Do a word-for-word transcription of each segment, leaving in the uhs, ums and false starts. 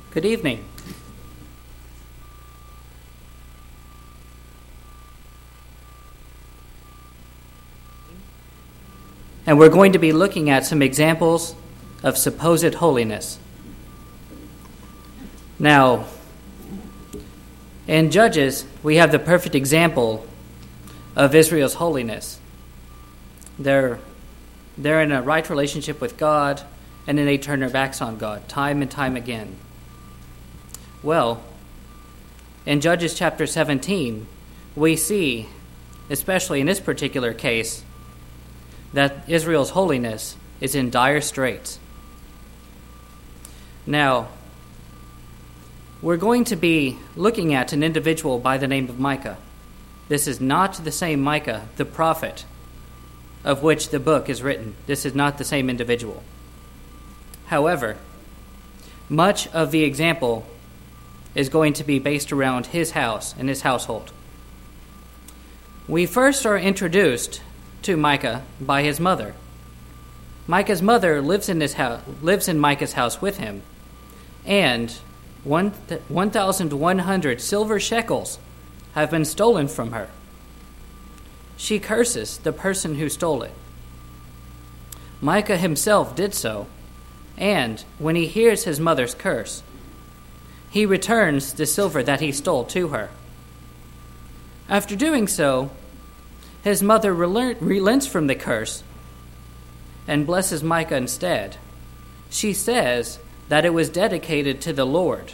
Good evening. And we're going to be looking at some examples of supposed holiness. Now, in Judges, we have the perfect example of Israel's holiness. They're, they're in a right relationship with God, and then they turn their backs on God time and time again. Well, in Judges chapter seventeen, we see, especially in this particular case, that Israel's holiness is in dire straits. Now, we're going to be looking at an individual by the name of Micah. This is not the same Micah, the prophet, of which the book is written. This is not the same individual. However, much of the example is going to be based around his house and his household. We first are introduced to Micah by his mother. Micah's mother lives in his house, lives in Micah's house with him, and one thousand one hundred silver shekels have been stolen from her. She curses the person who stole it. Micah himself did so, and when he hears his mother's curse, he returns the silver that he stole to her. After doing so, his mother relents from the curse and blesses Micah instead. She says that it was dedicated to the Lord.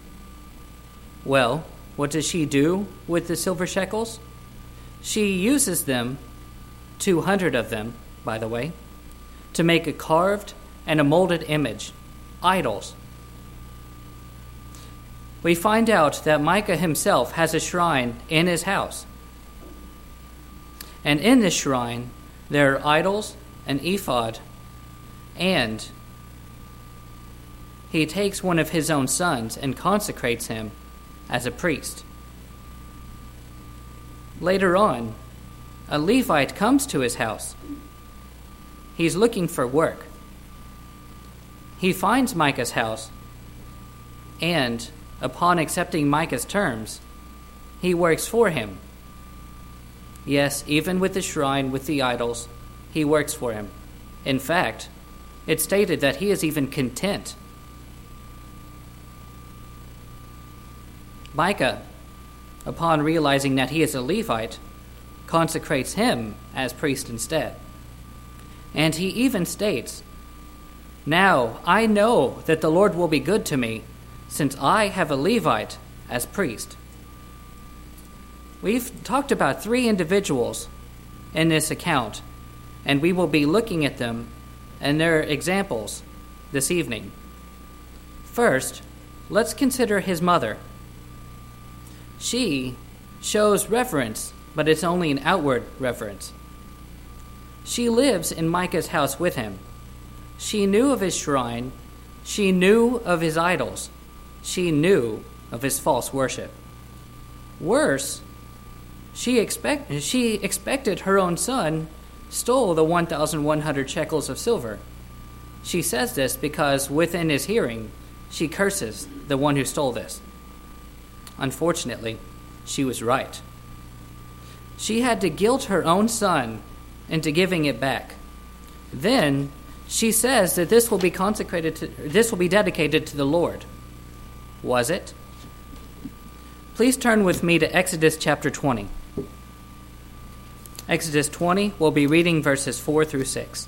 Well, what does she do with the silver shekels? She uses them, two hundred of them, by the way, to make a carved and a molded image, idols. We find out that Micah himself has a shrine in his house. And in this shrine, there are idols, an ephod, and he takes one of his own sons and consecrates him as a priest. Later on, a Levite comes to his house. He's looking for work. He finds Micah's house, and upon accepting Micah's terms, he works for him. Yes, even with the shrine, with the idols, he works for him. In fact, it's stated that he is even content. Micah, upon realizing that he is a Levite, consecrates him as priest instead. And he even states, "Now I know that the Lord will be good to me, since I have a Levite as priest." We've talked about three individuals in this account, and we will be looking at them and their examples this evening. First, let's consider his mother. She shows reverence, but it's only an outward reverence. She lives in Micah's house with him. She knew of his shrine. She knew of his idols. She knew of his false worship. Worse, she, expect, she expected her own son stole the one thousand one hundred shekels of silver. She says this because within his hearing, she curses the one who stole this. Unfortunately, she was right. She had to guilt her own son into giving it back. Then she says that this will be consecrated to, this will be dedicated to the Lord. Was it? Please turn with me to Exodus chapter twenty. Exodus twenty, we'll be reading verses four through six.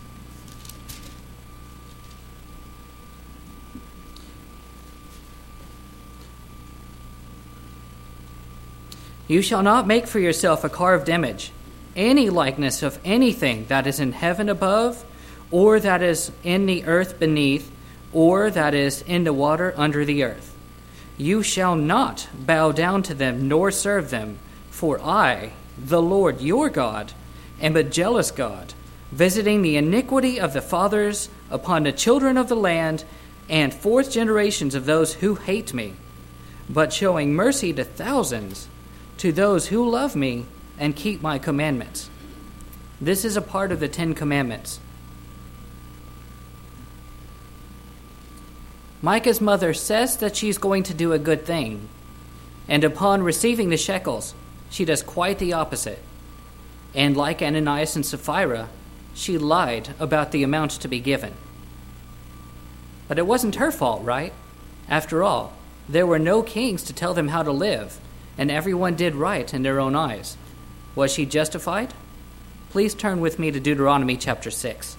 "You shall not make for yourself a carved image, any likeness of anything that is in heaven above, or that is in the earth beneath, or that is in the water under the earth. You shall not bow down to them nor serve them, for I, the Lord your God, am a jealous God, visiting the iniquity of the fathers upon the children of the land, and fourth generations of those who hate me, but showing mercy to thousands, to those who love me and keep my commandments." This is a part of the Ten Commandments. Micah's mother says that she's going to do a good thing, and upon receiving the shekels, she does quite the opposite. And like Ananias and Sapphira, she lied about the amount to be given. But it wasn't her fault, right? After all, there were no kings to tell them how to live, and everyone did right in their own eyes. Was she justified? Please turn with me to Deuteronomy chapter six.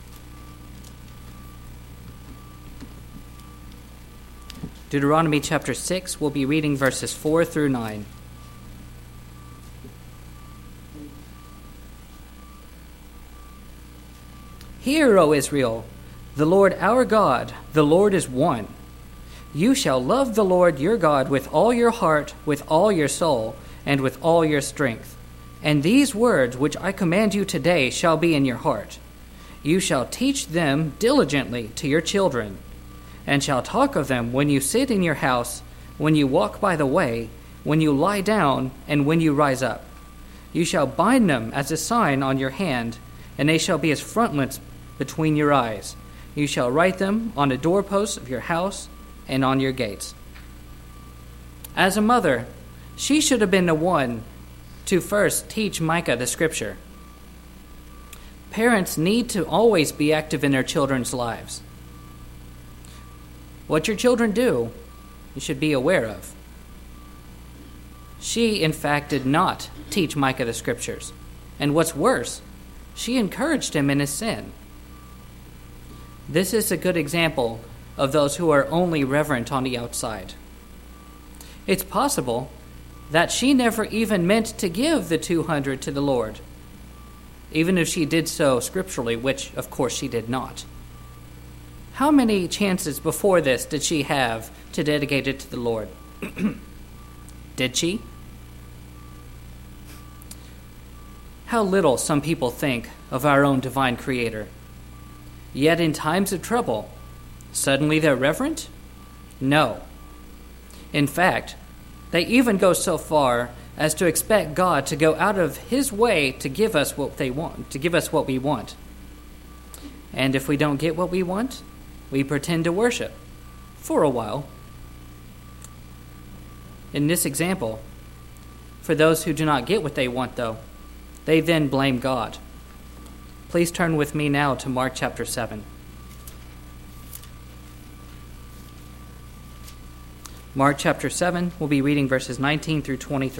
Deuteronomy chapter six, we'll be reading verses four through nine. Hear, O Israel, the Lord our God, the Lord is one. You shall love the Lord your God with all your heart, with all your soul, and with all your strength. And these words which I command you today shall be in your heart. You shall teach them diligently to your children, and shall talk of them when you sit in your house, when you walk by the way, when you lie down, and when you rise up. You shall bind them as a sign on your hand, and they shall be as frontlets between your eyes. You shall write them on the doorposts of your house and on your gates. As a mother, she should have been the one to first teach Micah the scripture. Parents need to always be active in their children's lives. What your children do, you should be aware of. She, in fact, did not teach Micah the scriptures. And what's worse, she encouraged him in his sin. This is a good example of those who are only reverent on the outside. It's possible that she never even meant to give the two hundred to the Lord, even if she did so scripturally, which, of course, she did not. How many chances before this did she have to dedicate it to the Lord? Did she? How little some people think of our own divine Creator. Yet in times of trouble, suddenly they're reverent? No. In fact, they even go so far as to expect God to go out of his way to give us what they want, to give us what we want. And if we don't get what we want, we pretend to worship for a while. In this example, for those who do not get what they want, though, they then blame God. Please turn with me now to Mark chapter seven. Mark chapter seven, we'll be reading verses nineteen through twenty-three.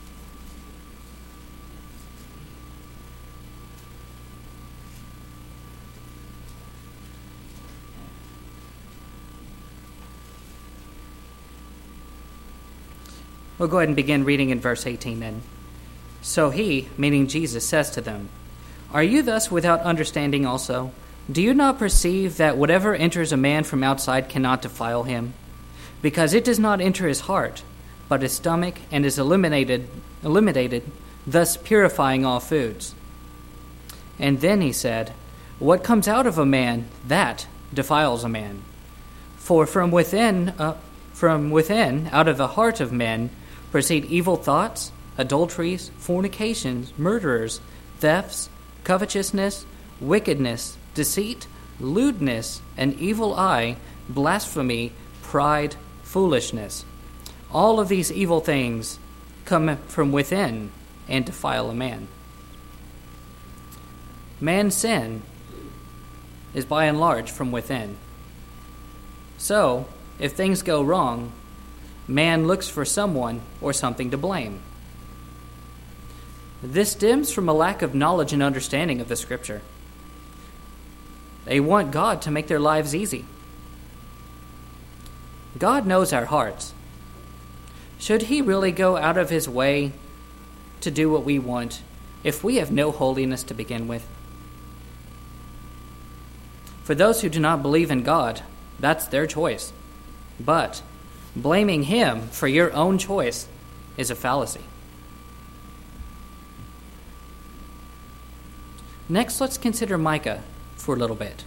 We'll go ahead and begin reading in verse eighteen then. So he, meaning Jesus, says to them, Are you thus without understanding also? Do you not perceive that whatever enters a man from outside cannot defile him? Because it does not enter his heart, but his stomach, and is eliminated, eliminated, thus purifying all foods. And then he said, What comes out of a man, that defiles a man. For from within, uh, from within, out of the heart of men, proceed evil thoughts, adulteries, fornications, murderers, thefts, covetousness, wickedness, deceit, lewdness, an evil eye, blasphemy, pride, foolishness. All of these evil things come from within and defile a man. Man's sin is by and large from within. So, if things go wrong, man looks for someone or something to blame. This stems from a lack of knowledge and understanding of the Scripture. They want God to make their lives easy. God knows our hearts. Should he really go out of his way to do what we want if we have no holiness to begin with? For those who do not believe in God, that's their choice. But blaming him for your own choice is a fallacy. Next, let's consider Micah for a little bit.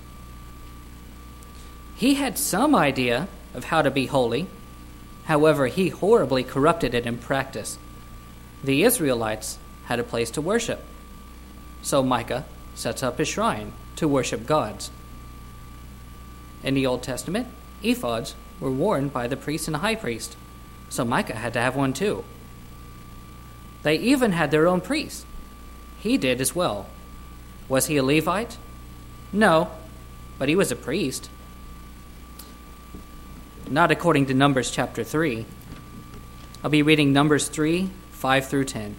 He had some idea of how to be holy. However, he horribly corrupted it in practice. The Israelites had a place to worship. So Micah sets up his shrine to worship gods. In the Old Testament, Ephods were worn by the priest and the high priest, so Micah had to have one too. They even had their own priest. He did as well. Was he a Levite? No, but he was a priest. Not according to Numbers chapter three. I'll be reading Numbers three, five through ten.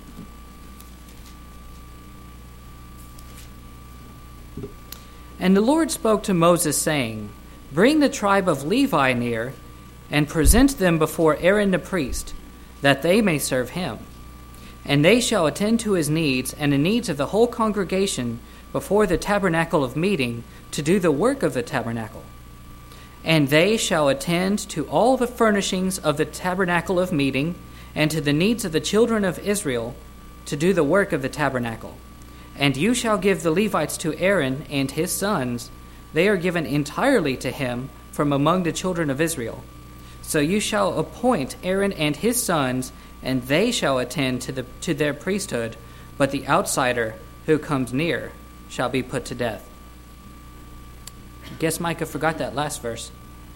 And the Lord spoke to Moses, saying, Bring the tribe of Levi near, and present them before Aaron the priest, that they may serve him. And they shall attend to his needs and the needs of the whole congregation before the tabernacle of meeting, to do the work of the tabernacle. And they shall attend to all the furnishings of the tabernacle of meeting, and to the needs of the children of Israel, to do the work of the tabernacle. And you shall give the Levites to Aaron and his sons. They are given entirely to him from among the children of Israel. So you shall appoint Aaron and his sons, and they shall attend to the to their priesthood, but the outsider who comes near shall be put to death. Guess Micah forgot that last verse.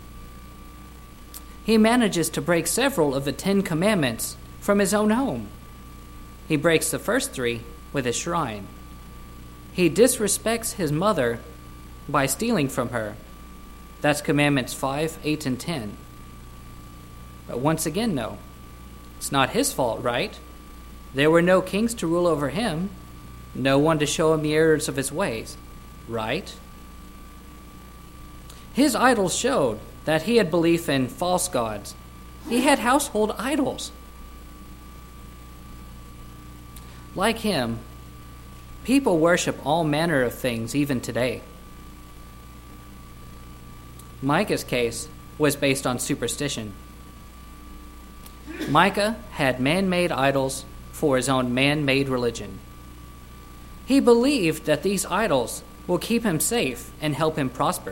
He manages to break several of the Ten Commandments from his own home. He breaks the first three with his shrine. He disrespects his mother by stealing from her. That's Commandments five, eight, and ten. But once again, no. It's not his fault, right? There were no kings to rule over him, no one to show him the errors of his ways, right? His idols showed that he had belief in false gods. He had household idols. Like him, people worship all manner of things even today. Micah's case was based on superstition. Micah had man-made idols for his own man-made religion. He believed that these idols will keep him safe and help him prosper.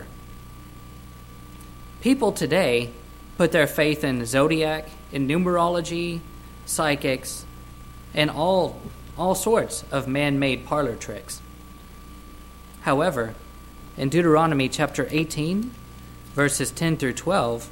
People today put their faith in zodiac, in numerology, psychics, and all, all sorts of man-made parlor tricks. However, in Deuteronomy chapter eighteen, verses ten through twelve,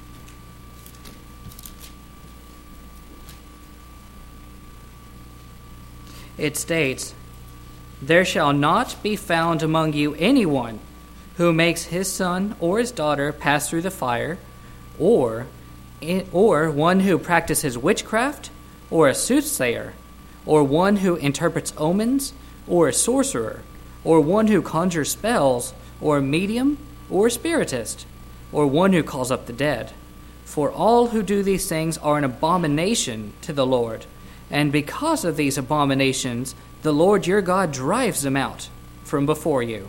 it states, There shall not be found among you anyone who makes his son or his daughter pass through the fire, or, or one who practices witchcraft, or a soothsayer, or one who interprets omens, or a sorcerer, or one who conjures spells, or a medium, or a spiritist, or one who calls up the dead. For all who do these things are an abomination to the Lord. And because of these abominations, the Lord your God drives them out from before you.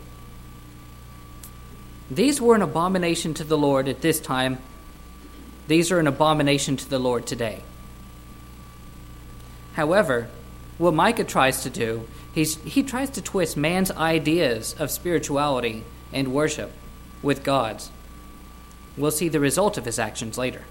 These were an abomination to the Lord at this time. These are an abomination to the Lord today. However, what Micah tries to do, he's, he tries to twist man's ideas of spirituality and worship with God's. We'll see the result of his actions later.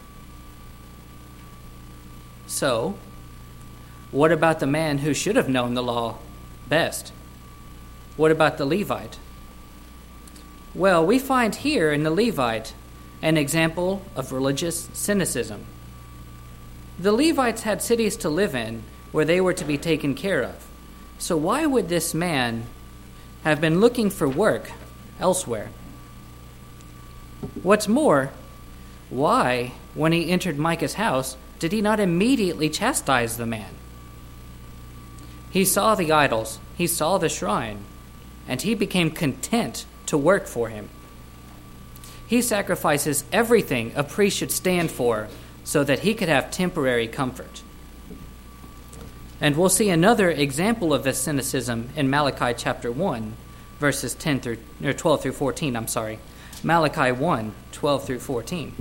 So, what about the man who should have known the law best? What about the Levite? Well, we find here in the Levite an example of religious cynicism. The Levites had cities to live in where they were to be taken care of. So why would this man have been looking for work elsewhere? What's more, why, when he entered Micah's house, did he not immediately chastise the man? He saw the idols, he saw the shrine, and he became content to work for him. He sacrifices everything a priest should stand for so that he could have temporary comfort. And we'll see another example of this cynicism in Malachi chapter one, verses ten through or twelve through fourteen, I'm sorry. Malachi one, twelve through fourteen.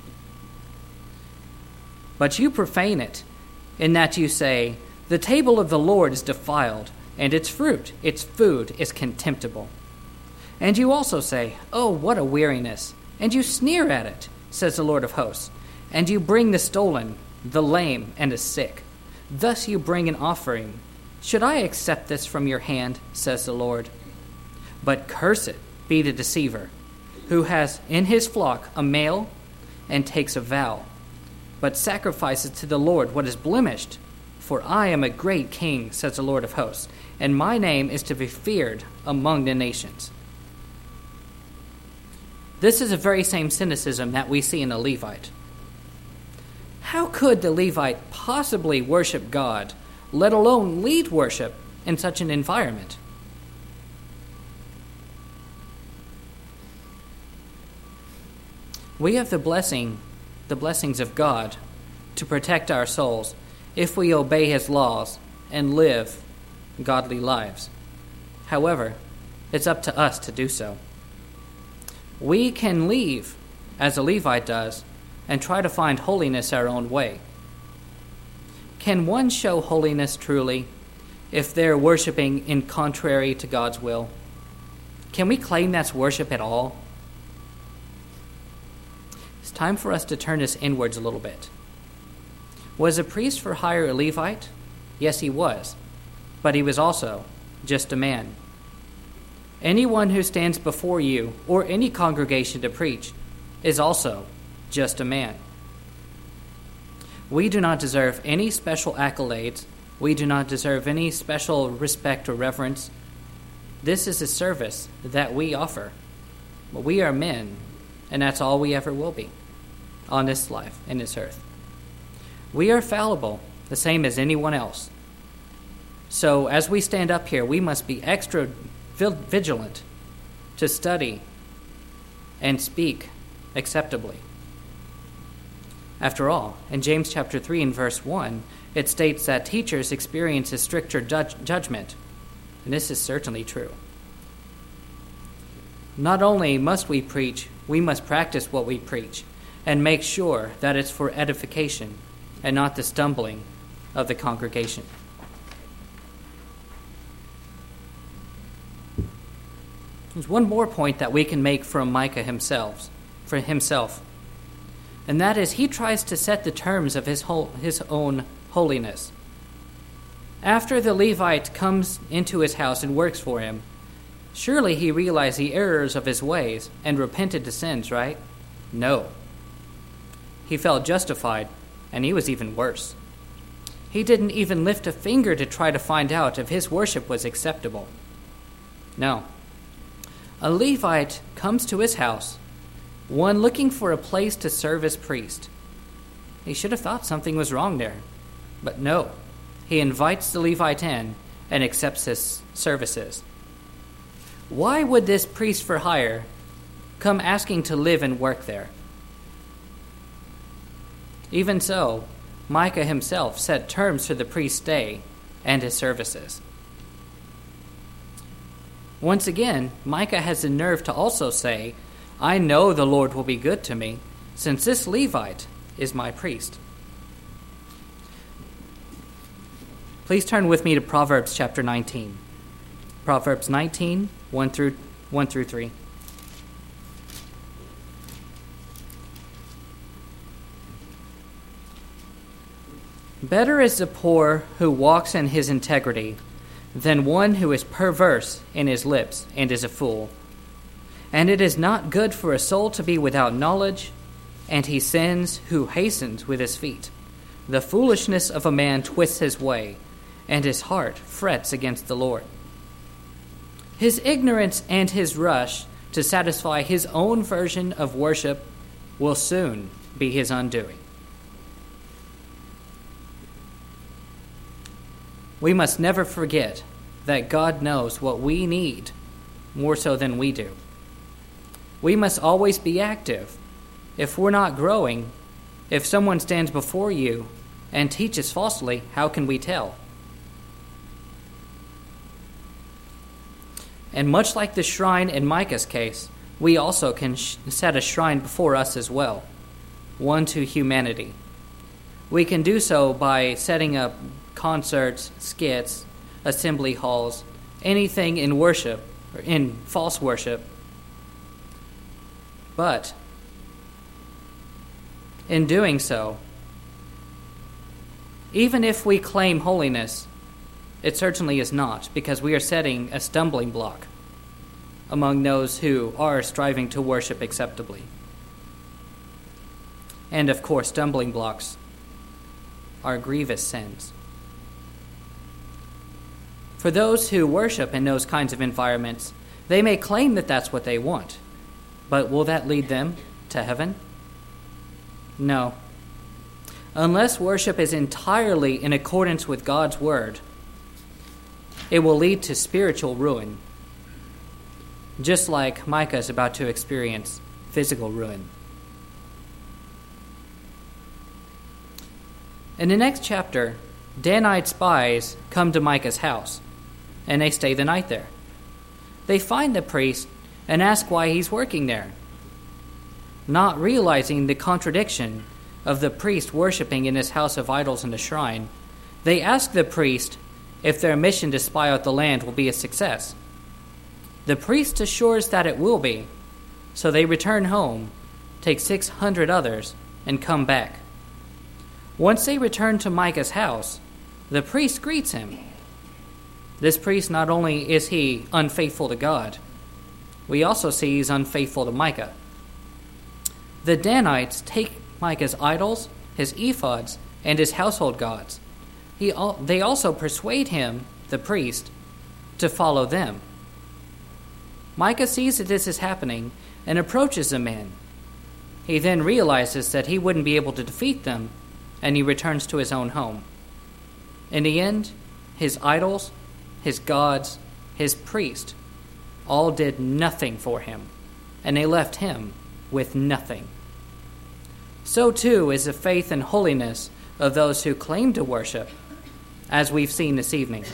But you profane it, in that you say, The table of the Lord is defiled, and its fruit, its food, is contemptible. And you also say, Oh, what a weariness! And you sneer at it, says the Lord of hosts. And you bring the stolen, the lame, and the sick. Thus you bring an offering. Should I accept this from your hand, says the Lord? But cursed be the deceiver, who has in his flock a male and takes a vow, but sacrifices to the Lord what is blemished. For I am a great king, says the Lord of hosts, and my name is to be feared among the nations. This is the very same cynicism that we see in the Levite. How could the Levite possibly worship God, let alone lead worship in such an environment? We have the blessing, the blessings of God to protect our souls if we obey his laws and live godly lives. However, it's up to us to do so. We can leave, as a Levite does, and try to find holiness our own way. Can one show holiness truly if they're worshiping in contrary to God's will? Can we claim that's worship at all? It's time for us to turn this inwards a little bit. Was a priest for hire a Levite? Yes, he was, but he was also just a man. Anyone who stands before you or any congregation to preach is also just a man. We do not deserve any special accolades. We do not deserve any special respect or reverence. This is a service that we offer. But we are men, and that's all we ever will be on this life, in this earth. We are fallible, the same as anyone else. So as we stand up here, we must be extra vigilant to study and speak acceptably. After all, in James chapter three and verse one, it states that teachers experience a stricter judge- judgment, and this is certainly true. Not only must we preach, we must practice what we preach and make sure that it's for edification and not the stumbling of the congregation. There's one more point that we can make from Micah himself, for himself, and that is he tries to set the terms of his whole, his own holiness. After the Levite comes into his house and works for him, surely he realized the errors of his ways and repented of sins, right? No. He felt justified, and he was even worse. He didn't even lift a finger to try to find out if his worship was acceptable. No. A Levite comes to his house, one looking for a place to serve as priest. He should have thought something was wrong there, but no. He invites the Levite in and accepts his services. Why would this priest for hire come asking to live and work there? Even so, Micah himself set terms for the priest's stay and his services. Once again, Micah has the nerve to also say, I know the Lord will be good to me, since this Levite is my priest. Please turn with me to Proverbs chapter nineteen. Proverbs nineteen, one through one through three. Better is the poor who walks in his integrity than one who is perverse in his lips and is a fool. And it is not good for a soul to be without knowledge, and he sins who hastens with his feet. The foolishness of a man twists his way, and his heart frets against the Lord. His ignorance and his rush to satisfy his own version of worship will soon be his undoing. We must never forget that God knows what we need more so than we do. We must always be active. If we're not growing, if someone stands before you and teaches falsely, how can we tell? And much like the shrine in Micah's case, we also can sh- set a shrine before us as well, one to humanity. We can do so by setting up concerts, skits, assembly halls, anything in worship, or in false worship. But in doing so, even if we claim holiness, it certainly is not, because we are setting a stumbling block among those who are striving to worship acceptably. And of course, stumbling blocks are grievous sins. For those who worship in those kinds of environments, they may claim that that's what they want, but will that lead them to heaven? No. Unless worship is entirely in accordance with God's word, it will lead to spiritual ruin, just like Micah is about to experience physical ruin. In the next chapter, Danite spies come to Micah's house, and they stay the night there. They find the priest and ask why he's working there. Not realizing the contradiction of the priest worshiping in his house of idols and a shrine, they ask the priest if their mission to spy out the land will be a success. The priest assures that it will be, so they return home, take six hundred others, and come back. Once they return to Micah's house, the priest greets him. This priest, not only is he unfaithful to God, we also see he's unfaithful to Micah. The Danites take Micah's idols, his ephods, and his household gods. He, they also persuade him, the priest, to follow them. Micah sees that this is happening and approaches the men. He then realizes that he wouldn't be able to defeat them, and he returns to his own home. In the end, his idols, his gods, his priest, all did nothing for him, and they left him with nothing. So too is the faith and holiness of those who claim to worship, as we've seen this evening.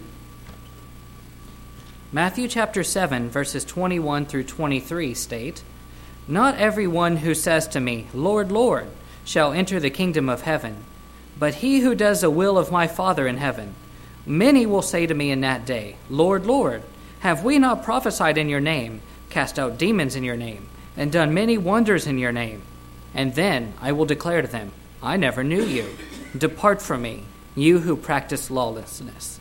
Matthew chapter seven, verses twenty-one through twenty-three state, "Not everyone who says to me, 'Lord, Lord,' shall enter the kingdom of heaven, but he who does the will of my Father in heaven. Many will say to me in that day, 'Lord, Lord, have we not prophesied in your name, cast out demons in your name, and done many wonders in your name?' And then I will declare to them, 'I never knew you. Depart from me, you who practice lawlessness.'"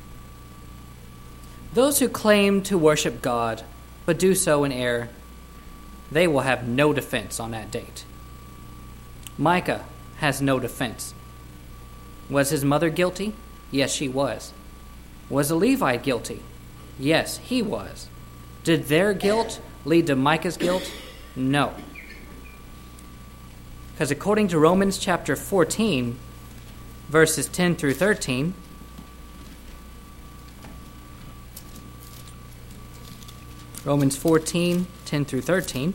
Those who claim to worship God, but do so in error, they will have no defense on that date. Micah has no defense. Was his mother guilty? Yes, she was. Was a Levite guilty? Yes, he was. Did their guilt lead to Micah's guilt? No. Because according to Romans chapter fourteen, verses ten through thirteen, Romans fourteen, ten through thirteen,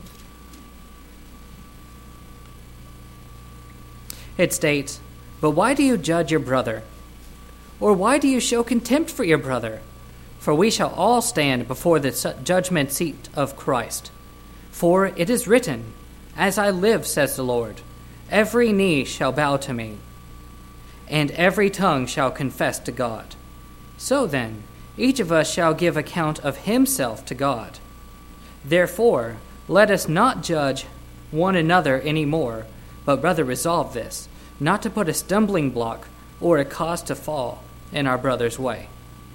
it states, "But why do you judge your brother? Or why do you show contempt for your brother? For we shall all stand before the judgment seat of Christ. For it is written, 'As I live, says the Lord, every knee shall bow to me, and every tongue shall confess to God.' So then, each of us shall give account of himself to God. Therefore, let us not judge one another any more, but rather resolve this, not to put a stumbling block or a cause to fall in our brother's way."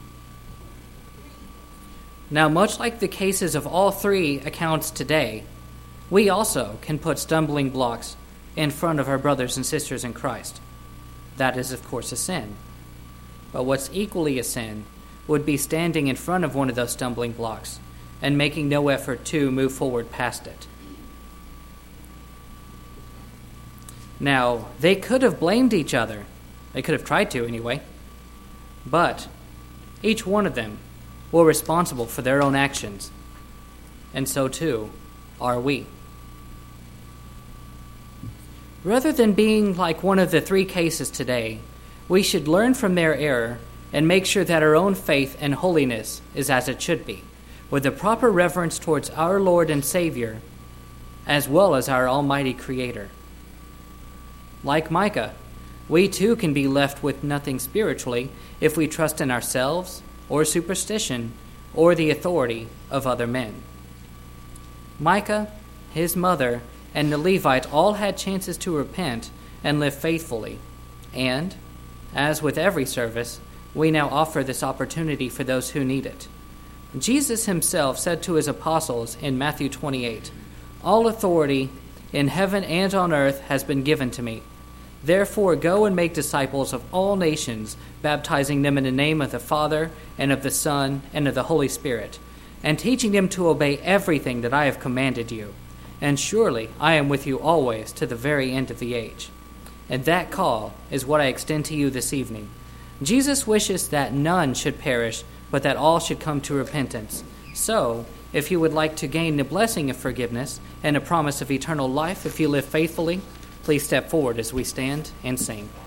Now, much like the cases of all three accounts today, we also can put stumbling blocks in front of our brothers and sisters in Christ. That is, of course, a sin. But what's equally a sin would be standing in front of one of those stumbling blocks and making no effort to move forward past it. Now, they could have blamed each other. They could have tried to anyway. But each one of them were responsible for their own actions. And so too are we. Rather than being like one of the three cases today, we should learn from their error and make sure that our own faith and holiness is as it should be, with the proper reverence towards our Lord and Savior, as well as our Almighty Creator. Like Micah, we too can be left with nothing spiritually if we trust in ourselves or superstition or the authority of other men. Micah, his mother, and the Levite all had chances to repent and live faithfully. And, as with every service, we now offer this opportunity for those who need it. Jesus himself said to his apostles in Matthew twenty-eight, "All authority in heaven and on earth has been given to me. Therefore go and make disciples of all nations, baptizing them in the name of the Father, and of the Son, and of the Holy Spirit, and teaching them to obey everything that I have commanded you. And surely I am with you always to the very end of the age." And that call is what I extend to you this evening. Jesus wishes that none should perish, but that all should come to repentance. So, if you would like to gain the blessing of forgiveness and a promise of eternal life if you live faithfully, please step forward as we stand and sing.